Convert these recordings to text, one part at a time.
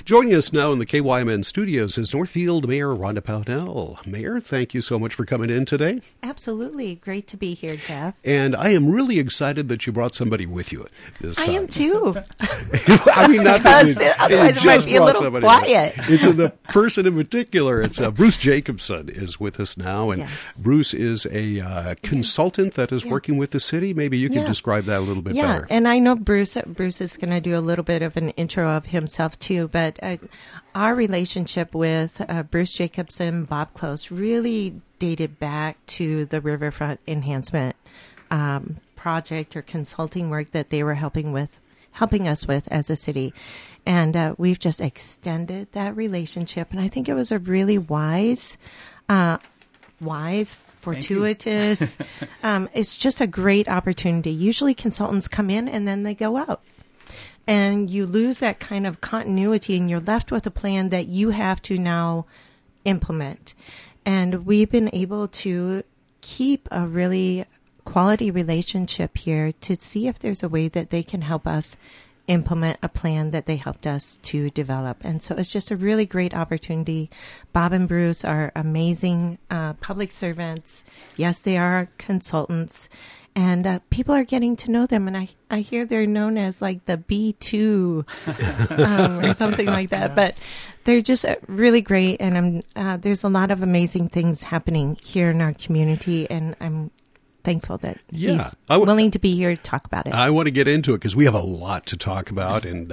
Joining us now in the KYMN studios is Northfield Mayor Rhonda Pownell. Mayor, thank you so much for coming in today. Absolutely. Great to be here, Jeff. And I am really excited that you brought somebody with you this time. I am too. I mean, not that otherwise it might be a little quiet. It's the person in particular. It's Bruce Jacobson is with us now. And yes. Bruce is a consultant that is working with the city. Maybe you can describe that a little bit better. And I know Bruce is going to do a little bit of an intro of himself too, but our relationship with Bruce Jacobson, Bob Close, really dated back to the Riverfront Enhancement project or consulting work that they were helping us with as a city. And we've just extended that relationship. And I think it was a really wise, fortuitous. It's just a great opportunity. Usually consultants come in and then they go out. And you lose that kind of continuity and you're left with a plan that you have to now implement. And we've been able to keep a really quality relationship here to see if there's a way that they can help us implement a plan that they helped us to develop. And so it's just a really great opportunity. Bob and Bruce are amazing public servants. Yes, they are consultants. And people are getting to know them. And I hear they're known as like the B2 or something like that. But they're just really great. And there's a lot of amazing things happening here in our community. And I'm thankful that he's willing to be here to talk about it. I want to get into it because we have a lot to talk about. And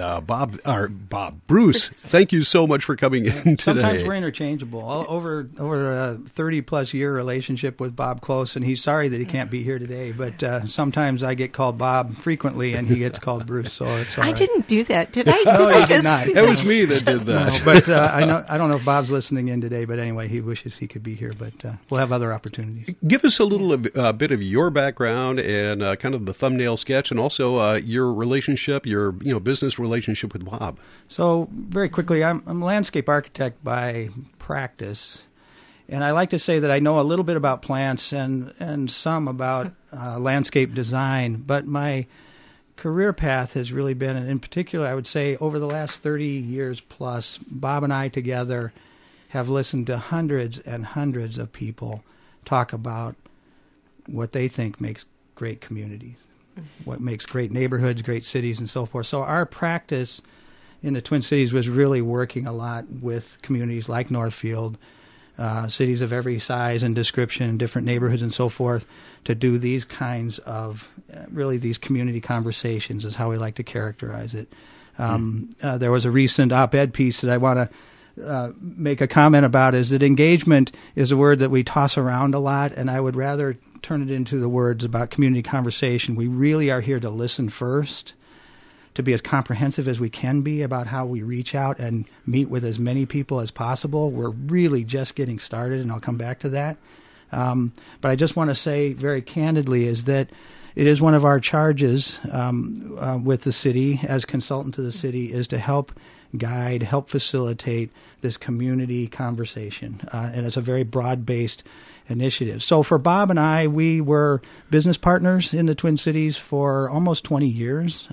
Bruce, thank you so much for coming in today. Sometimes we're interchangeable. Over a 30-plus year relationship with Bob Close, and he's sorry that he can't be here today. But sometimes I get called Bob frequently, and he gets called Bruce. So it's all right. I didn't do that, did I? No, you did not. It was me that did that. No, but I don't know if Bob's listening in today. But anyway, he wishes he could be here. But we'll have other opportunities. Give us a little bit of your background and kind of the thumbnail sketch, and also your relationship, your business relationship with Bob. So very quickly, I'm a landscape architect by practice, and I like to say that I know a little bit about plants and some about landscape design. But my career path has really been, and in particular, I would say over the last 30 years plus, Bob and I together have listened to hundreds and hundreds of people talk about what they think makes great communities, what makes great neighborhoods, great cities, and so forth. So our practice in the Twin Cities was really working a lot with communities like Northfield, cities of every size and description, different neighborhoods and so forth, to do these kinds of, really these community conversations is how we like to characterize it. There was a recent op-ed piece that I want to make a comment about, is that engagement is a word that we toss around a lot, and I would rather turn it into the words about community conversation. We really are here to listen first, to be as comprehensive as we can be about how we reach out and meet with as many people as possible. We're really just getting started, and I'll come back to that. But I just want to say very candidly is that it is one of our charges with the city, as consultant to the city, is to help guide, help facilitate this community conversation. And it's a very broad-based initiative. So for Bob and I, we were business partners in the Twin Cities for almost 20 years.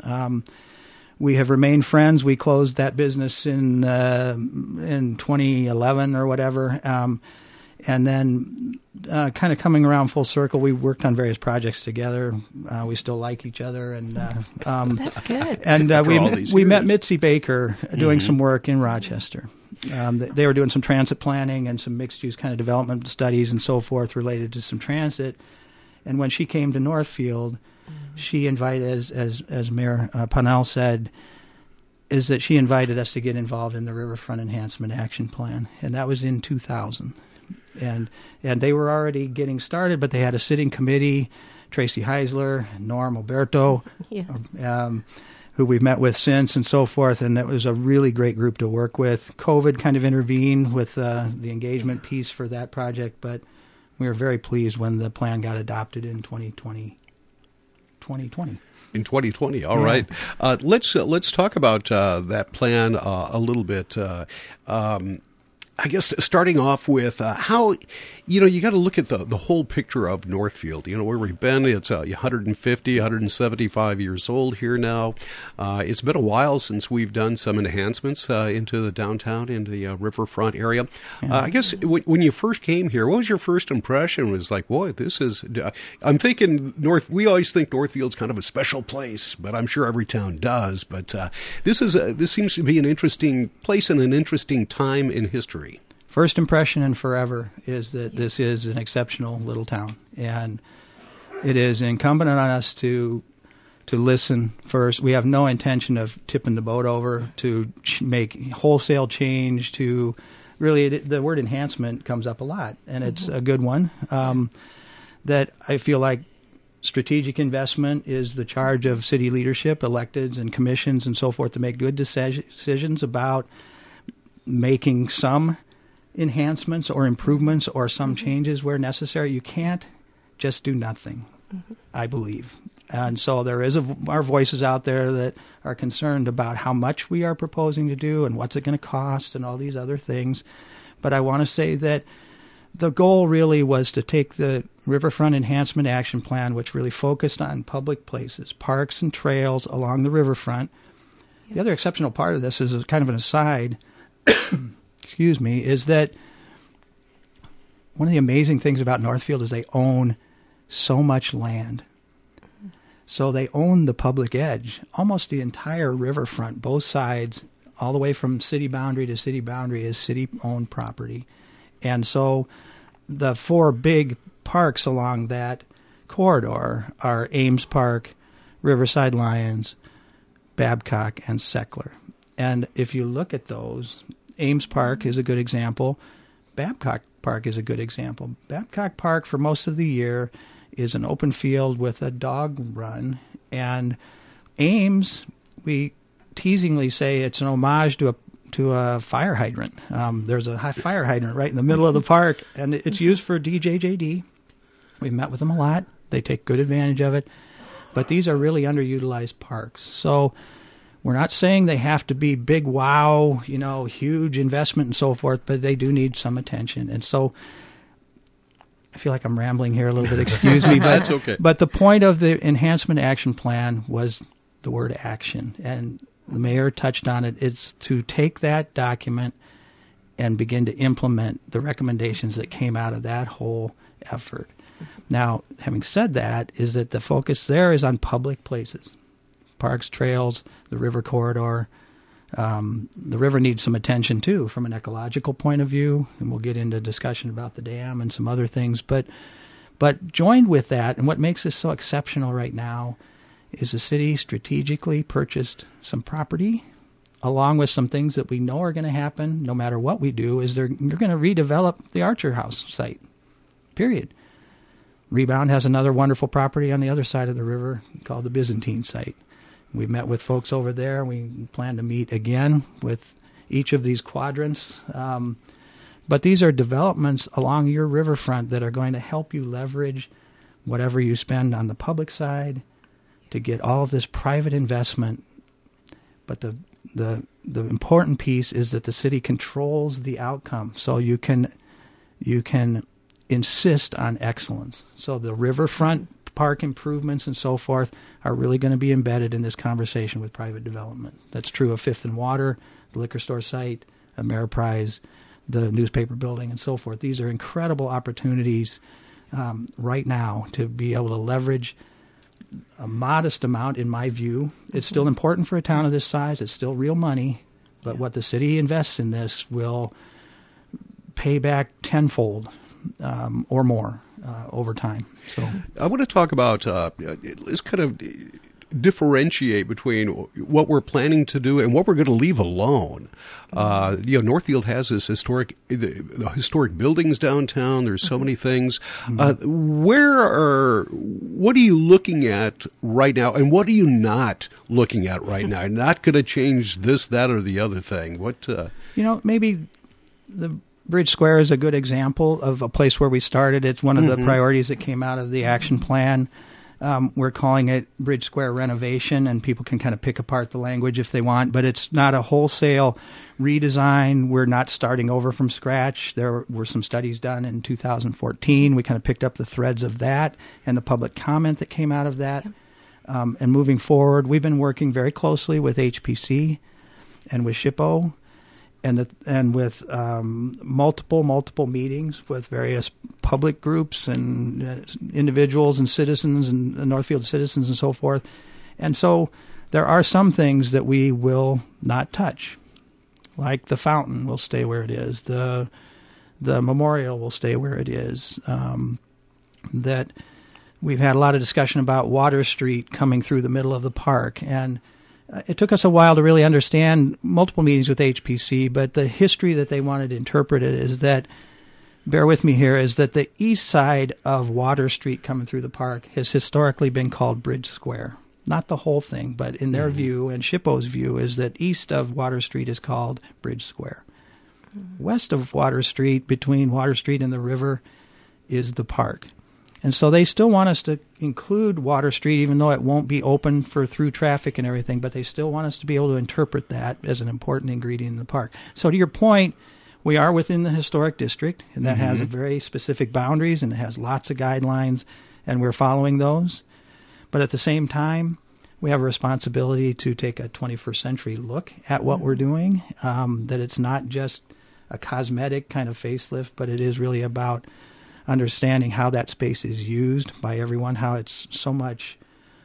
We have remained friends. We closed that business in 2011 or whatever. And then kind of coming around full circle, we worked on various projects together. We still like each other. And that's good. And we met Mitzi Baker doing some work in Rochester. They were doing some transit planning and some mixed-use kind of development studies and so forth related to some transit. And when she came to Northfield, she invited, as Mayor Pownell said, is that she invited us to get involved in the Riverfront Enhancement Action Plan. And that was in 2000. And they were already getting started, but they had a sitting committee, Tracy Heisler, Norm Oberto, who we've met with since and so forth, and that was a really great group to work with. COVID kind of intervened with the engagement piece for that project, but we were very pleased when the plan got adopted in 2020. In 2020, all right. Let's talk about that plan a little bit. I guess starting off with how, you got to look at the whole picture of Northfield. Where we've been, it's 150, 175 years old here now. It's been a while since we've done some enhancements into the downtown, into the riverfront area. Yeah. I guess when you first came here, what was your first impression? Was like, boy, this is, I'm thinking we always think Northfield's kind of a special place, but I'm sure every town does. But this seems to be an interesting place and an interesting time in history. First impression and forever is that this is an exceptional little town, and it is incumbent on us to listen first. We have no intention of tipping the boat over to make wholesale change. To really, the word enhancement comes up a lot, and it's a good one. That I feel like strategic investment is the charge of city leadership, electeds and commissions and so forth, to make good decisions about making some enhancements or improvements or some changes where necessary. You can't just do nothing, I believe. And so there are voices out there that are concerned about how much we are proposing to do and what's it going to cost and all these other things. But I want to say that the goal really was to take the Riverfront Enhancement Action Plan, which really focused on public places, parks and trails along the riverfront. The other exceptional part of this is kind of an aside, excuse me, is that one of the amazing things about Northfield is they own so much land. So they own the public edge, almost the entire riverfront, both sides, all the way from city boundary to city boundary is city-owned property. And so the four big parks along that corridor are Ames Park, Riverside Lions, Babcock, and Seckler. And if you look at those, Ames Park is a good example. Babcock Park is a good example. Babcock Park, for most of the year, is an open field with a dog run. And Ames, we teasingly say it's an homage to a fire hydrant. There's a fire hydrant right in the middle of the park, and it's used for DJJD. We've met with them a lot. They take good advantage of it. But these are really underutilized parks. So we're not saying they have to be big, wow, huge investment and so forth, but they do need some attention. And so I feel like I'm rambling here a little bit, excuse me. But, that's okay. But the point of the Enhancement Action Plan was the word action. And the mayor touched on it. It's to take that document and begin to implement the recommendations that came out of that whole effort. Now, having said that, is that the focus there is on public places. Parks, trails, the river corridor. The river needs some attention, too, from an ecological point of view, and we'll get into discussion about the dam and some other things. But joined with that, and what makes this so exceptional right now, is the city strategically purchased some property, along with some things that we know are going to happen no matter what we do, is you're going to redevelop the Archer House site, period. Rebound has another wonderful property on the other side of the river called the Byzantine site. We've met with folks over there. We plan to meet again with each of these quadrants. But these are developments along your riverfront that are going to help you leverage whatever you spend on the public side to get all of this private investment. But the important piece is that the city controls the outcome. So you can insist on excellence. So the riverfront park improvements and so forth are really going to be embedded in this conversation with private development. That's true of Fifth and Water, the liquor store site, Ameriprise, the newspaper building, and so forth. These are incredible opportunities right now to be able to leverage a modest amount, in my view. It's still important for a town of this size. It's still real money. But what the city invests in this will pay back tenfold or more over time. So I want to talk about, let's kind of differentiate between what we're planning to do and what we're going to leave alone. Northfield has this historic buildings downtown. There's so many things. What are you looking at right now, and what are you not looking at right now? Not going to change this, that, or the other thing. What? Maybe the Bridge Square is a good example of a place where we started. It's one of the priorities that came out of the action plan. We're calling it Bridge Square renovation, and people can kind of pick apart the language if they want, but it's not a wholesale redesign. We're not starting over from scratch. There were some studies done in 2014. We kind of picked up the threads of that and the public comment that came out of that. And moving forward, we've been working very closely with HPC and with SHPO and with multiple meetings with various public groups and individuals and citizens and Northfield citizens and so forth. And so there are some things that we will not touch, like the fountain will stay where it is, the memorial will stay where it is. That we've had a lot of discussion about Water Street coming through the middle of the park, and it took us a while to really understand, multiple meetings with HPC, but the history that they wanted interpreted is that, bear with me here, is that the east side of Water Street coming through the park has historically been called Bridge Square. Not the whole thing, but in their view and SHPO's view is that east of Water Street is called Bridge Square. West of Water Street, between Water Street and the river, is the park. And so they still want us to include Water Street, even though it won't be open for through traffic and everything, but they still want us to be able to interpret that as an important ingredient in the park. So to your point, we are within the historic district, and that has very specific boundaries, and it has lots of guidelines, and we're following those. But at the same time, we have a responsibility to take a 21st century look at what we're doing, that it's not just a cosmetic kind of facelift, but it is really about understanding how that space is used by everyone, how it's so much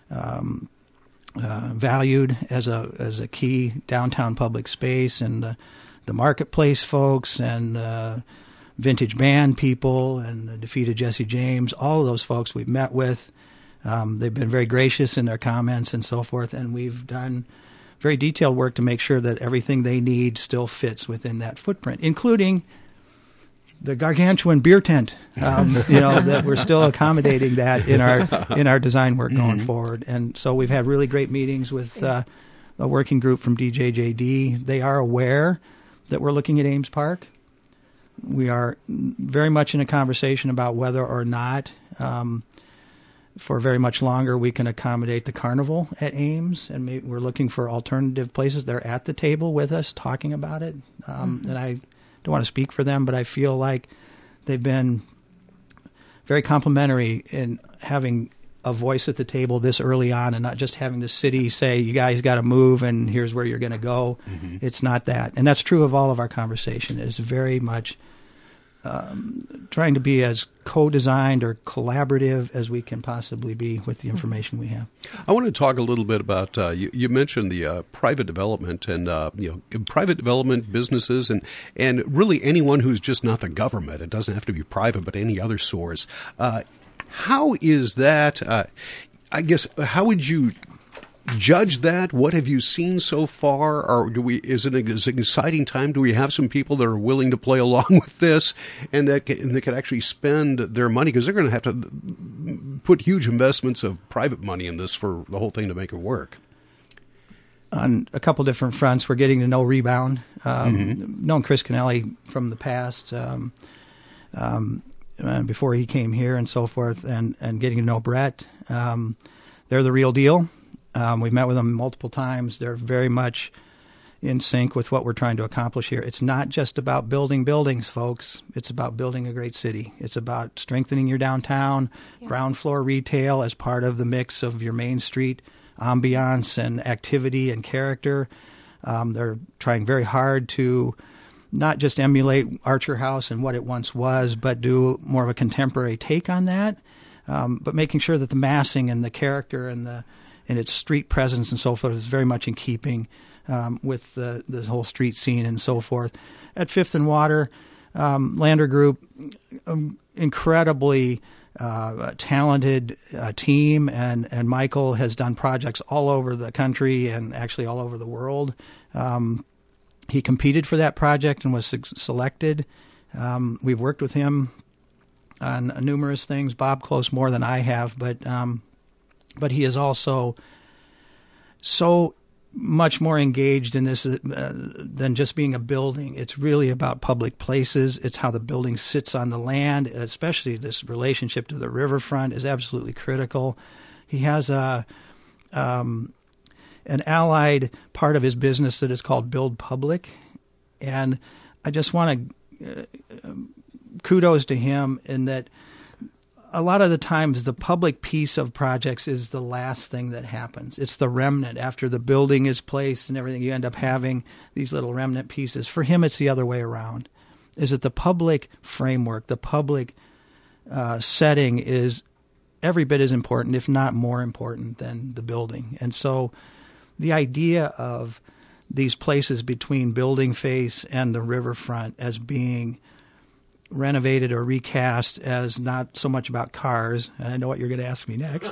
valued as a key downtown public space, and the marketplace folks and vintage band people and the Defeated Jesse James, all of those folks we've met with. They've been very gracious in their comments and so forth, and we've done very detailed work to make sure that everything they need still fits within that footprint, including the gargantuan beer tent, that we're still accommodating that in our design work going forward. And so we've had really great meetings with a working group from DJJD. They are aware that we're looking at Ames Park. We are very much in a conversation about whether or not for very much longer we can accommodate the carnival at Ames, and we're looking for alternative places. They're at the table with us talking about it, and I don't want to speak for them, but I feel like they've been very complimentary in having a voice at the table this early on, and not just having the city say, you guys got to move and here's where you're going to go. It's not that. And that's true of all of our conversation. It's very much trying to be as co-designed or collaborative as we can possibly be with the information we have. I want to talk a little bit about, you mentioned the private development and, private development businesses and really anyone who's just not the government. It doesn't have to be private, but any other source. How is that, how would you judge that? What have you seen so far? Or is it an exciting time? Do we have some people that are willing to play along with this and that can actually spend their money? Because they're going to have to put huge investments of private money in this for the whole thing to make it work. On a couple different fronts, we're getting to know Rebound. Known Chris Kennelly from the past, before he came here and so forth, and getting to know Brett. They're the real deal. We've met with them multiple times. They're very much in sync with what we're trying to accomplish here. It's not just about building buildings, folks. It's about building a great city. It's about strengthening your downtown, ground floor retail as part of the mix of your Main Street ambiance and activity and character. They're trying very hard to not just emulate Archer House and what it once was, but do more of a contemporary take on that, but making sure that the massing and the character and its street presence and so forth is very much in keeping with the whole street scene and so forth. At Fifth and Water, Lander Group, incredibly talented team, and Michael has done projects all over the country and actually all over the world. He competed for that project and was selected. We've worked with him on numerous things. Bob close more than I have, but he is also so much more engaged in this than just being a building. It's really about public places. It's how the building sits on the land, especially this relationship to the riverfront is absolutely critical. He has an allied part of his business that is called Build Public, and I just want to kudos to him in that a lot of the times the public piece of projects is the last thing that happens. It's the remnant after the building is placed and everything. You end up having these little remnant pieces. For him, it's the other way around. Is that the public framework, the public setting is every bit as important, if not more important, than the building. And so the idea of these places between building face and the riverfront as being renovated or recast as not so much about cars, and I know what you're going to ask me next,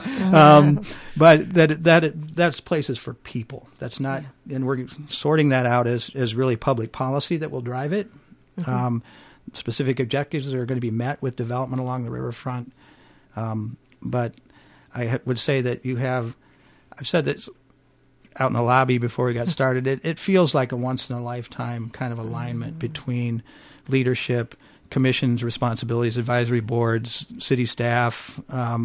but that's places for people. That's not, and we're sorting that out as really public policy that will drive it. Mm-hmm. Specific objectives are going to be met with development along the riverfront. But I would say that I've said this out in the lobby before we got started, it feels like a once-in-a-lifetime kind of alignment between leadership, commissions, responsibilities, advisory boards, city staff,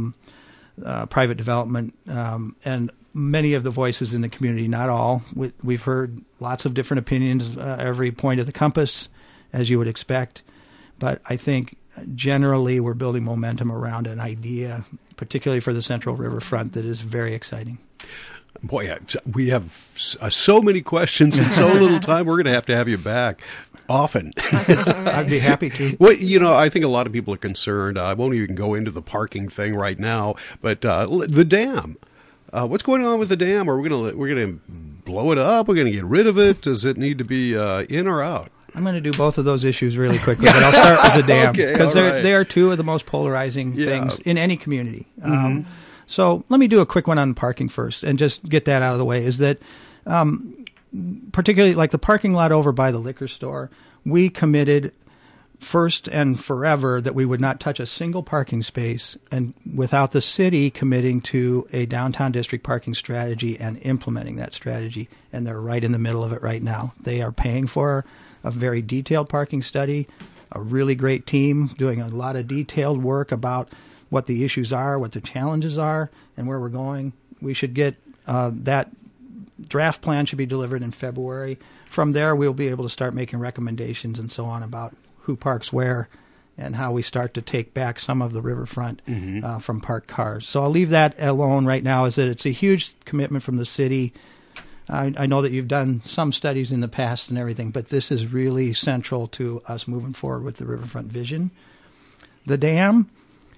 private development, and many of the voices in the community, not all. We've heard lots of different opinions, every point of the compass, as you would expect. But I think generally we're building momentum around an idea, particularly for the Central Riverfront, that is very exciting. Boy, we have so many questions in so little time. We're going to have you back often. I'd be happy to. Well, I think a lot of people are concerned. I won't even go into the parking thing right now, but the dam. What's going on with the dam? Are we're going to blow it up? We're going to get rid of it? Does it need to be in or out? I'm going to do both of those issues really quickly, but I'll start with the dam because they are two of the most polarizing things in any community. Mm-hmm. So let me do a quick one on parking first and just get that out of the way, is that particularly like the parking lot over by the liquor store, we committed first and forever that we would not touch a single parking space and without the city committing to a downtown district parking strategy and implementing that strategy. And they're right in the middle of it right now. They are paying for a very detailed parking study, a really great team doing a lot of detailed work about what the issues are, what the challenges are, and where we're going. We should get that draft plan should be delivered in February. From there, we'll be able to start making recommendations and so on about who parks where and how we start to take back some of the riverfront from parked cars. So I'll leave that alone right now, is that it's a huge commitment from the city. I know that you've done some studies in the past and everything, but this is really central to us moving forward with the riverfront vision. The dam,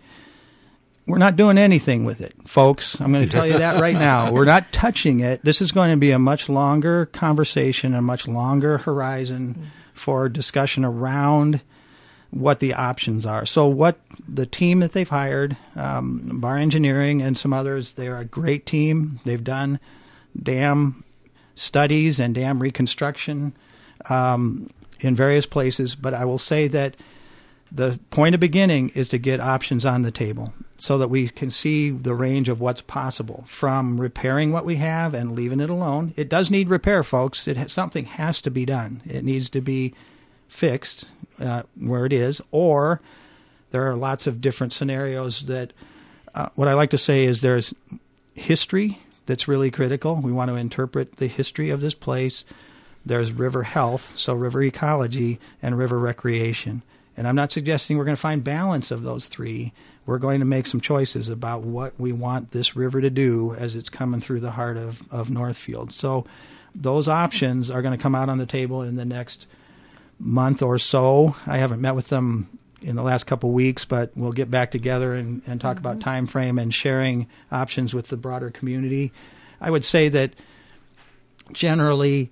we're not doing anything with it, folks. I'm going to tell you that right now. We're not touching it. This is going to be a much longer conversation, a much longer horizon for discussion around what the options are. So what the team that they've hired, Bar Engineering and some others, they're a great team. They've done dam studies and dam reconstruction in various places. But I will say that the point of beginning is to get options on the table so that we can see the range of what's possible, from repairing what we have and leaving it alone. It does need repair, folks. Something has to be done. It needs to be fixed where it is, or there are lots of different scenarios that what I like to say is there's history that's really critical. We want to interpret the history of this place. There's river health, so river ecology, and river recreation. And I'm not suggesting we're going to find balance of those three. We're going to make some choices about what we want this river to do as it's coming through the heart of Northfield. So those options are going to come out on the table in the next month or so. I haven't met with them in the last couple of weeks, but we'll get back together and talk about time frame and sharing options with the broader community. I would say that generally,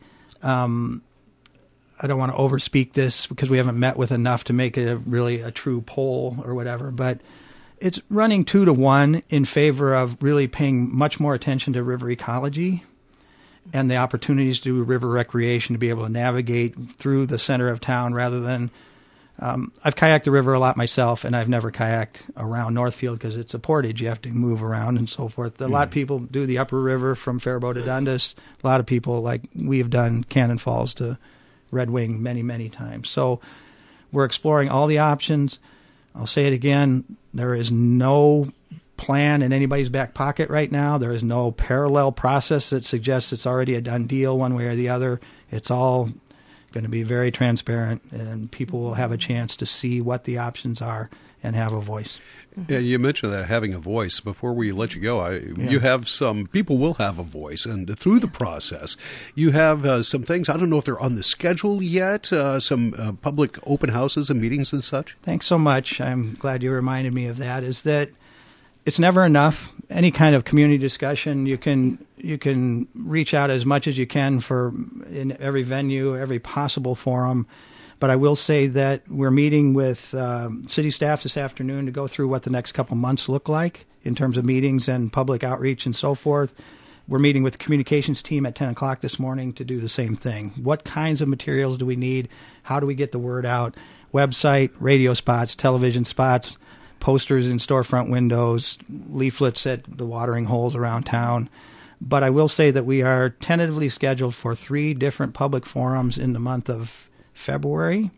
I don't want to overspeak this because we haven't met with enough to make it really a true poll or whatever, but it's running 2-1 in favor of really paying much more attention to river ecology and the opportunities to do river recreation, to be able to navigate through the center of town rather than I've kayaked the river a lot myself, and I've never kayaked around Northfield because it's a portage. You have to move around and so forth. A lot of people do the upper river from Faribault to Dundas. A lot of people, like we have done Cannon Falls to Red Wing many, many times. So we're exploring all the options. I'll say it again. There is no plan in anybody's back pocket right now. There is no parallel process that suggests it's already a done deal one way or the other. It's all going to be very transparent, and people will have a chance to see what the options are and have a voice. Yeah, you mentioned that, having a voice. Before we let you go, you have some people will have a voice, and through the process, you have some things. I don't know if they're on the schedule yet. Some public open houses and meetings and such. Thanks so much. I'm glad you reminded me of that. Is that it's never enough. Any kind of community discussion, you can reach out as much as you can for in every venue, every possible forum. But I will say that we're meeting with city staff this afternoon to go through what the next couple months look like in terms of meetings and public outreach and so forth. We're meeting with the communications team at 10 o'clock this morning to do the same thing. What kinds of materials do we need? How do we get the word out? Website, radio spots, television spots, posters in storefront windows, leaflets at the watering holes around town. But I will say that we are tentatively scheduled for 3 different public forums in the month of February.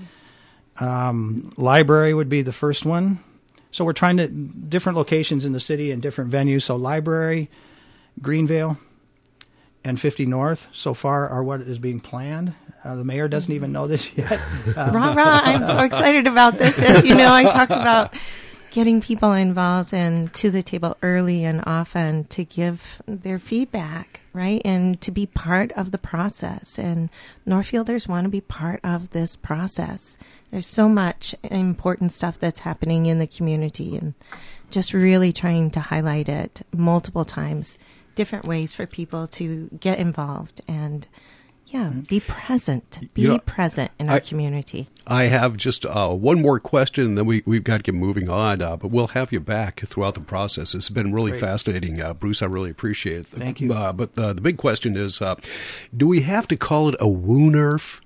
Library would be the first one. So we're trying to different locations in the city and different venues. So library, Greenvale, and 50 North so far are what is being planned. The mayor doesn't even know this yet. Rah, rah, I'm so excited about this. As you know, I talk about getting people involved and to the table early and often to give their feedback, right? And to be part of the process. And Northfielders want to be part of this process. There's so much important stuff that's happening in the community, and just really trying to highlight it multiple times, different ways for people to get involved and be present. Be present in our community. I have just one more question, and then we've got to get moving on. But we'll have you back throughout the process. It's been really fascinating, Bruce. I really appreciate it. Thank you. But the big question is, do we have to call it a woo nerf?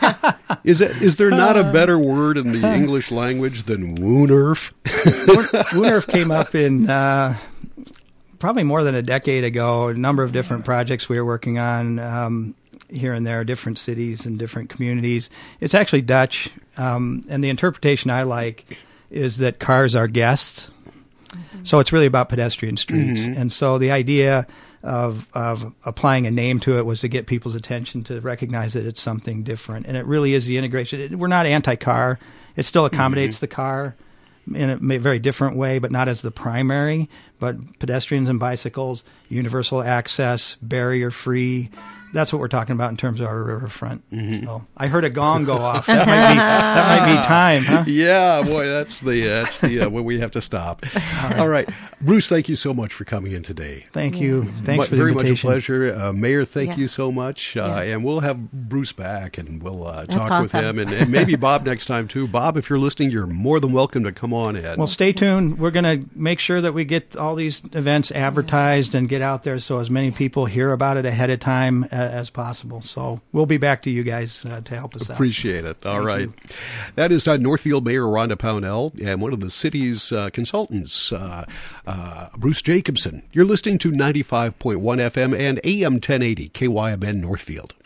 Is there not a better word in the English language than woo nerf? Woo nerf came up in probably more than a decade ago. A number of different projects we were working on. Here and there, different cities and different communities. It's actually Dutch, and the interpretation I like is that cars are guests. Mm-hmm. So it's really about pedestrian streets. Mm-hmm. And so the idea of applying a name to it was to get people's attention to recognize that it's something different. And it really is the integration. We're not anti-car. It still accommodates the car in a very different way, but not as the primary. But pedestrians and bicycles, universal access, barrier-free. That's what we're talking about in terms of our riverfront. Mm-hmm. So I heard a gong go off. That might be time, huh? Yeah, boy, that's the when we have to stop. All right. Bruce, thank you so much for coming in today. Thank you. Thanks for the very invitation. Much a pleasure. Mayor, thank you so much. And we'll have Bruce back, and we'll talk with him, and maybe Bob next time too. Bob, if you're listening, you're more than welcome to come on in. Well, stay tuned. We're going to make sure that we get all these events advertised and get out there so as many people hear about it ahead of time as possible. So we'll be back to you guys to help us out. Appreciate it. All right. That is Northfield Mayor Rhonda Pownell and one of the city's consultants, Bruce Jacobson. You're listening to 95.1 FM and AM 1080 KYMN Northfield.